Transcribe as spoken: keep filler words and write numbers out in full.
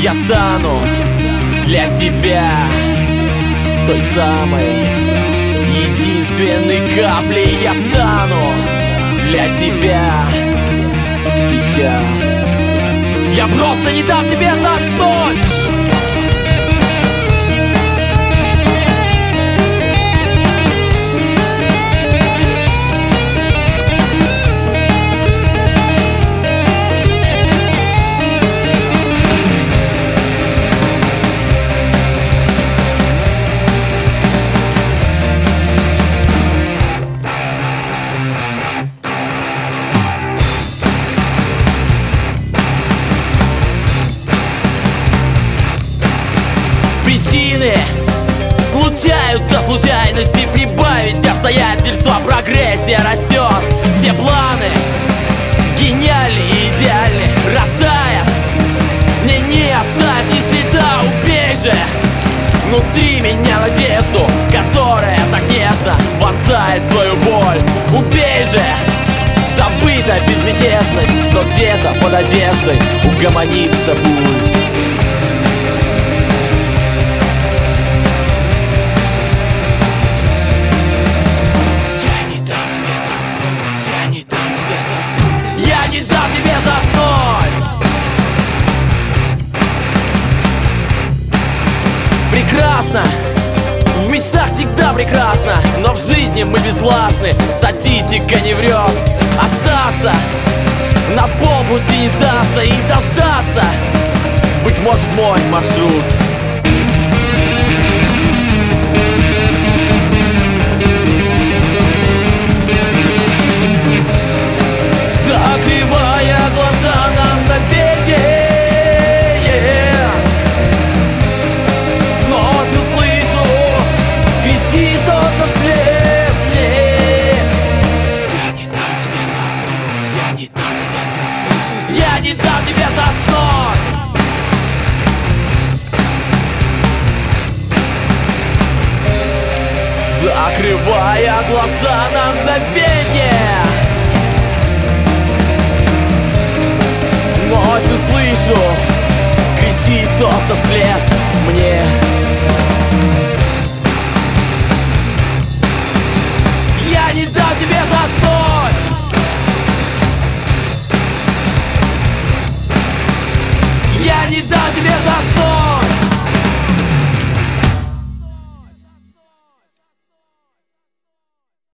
Я стану для тебя той самой единственной каплей. Я стану для тебя сейчас. Я просто не дам тебе заснуть. Причины случаются, случайности прибавить обстоятельства, прогрессия растет. Все планы гениальны и идеальны растаяв. Мне не оставь ни следа, убей же внутри меня надежду, которая так нежно вонзает свою боль. Убей же забыта безмятежность, но где-то под одеждой угомонится пульс. Прекрасно, в мечтах всегда прекрасно, но в жизни мы безвластны, статистика не врет. Остаться на полпути, не сдаться и дождаться, быть может, мой маршрут. Закрывая глаза на мгновение, я не дам тебе заснуть. Закрывая глаза на мгновение, вновь услышу, кричит тот, кто вслед мне. Я не дам тебе заснуть.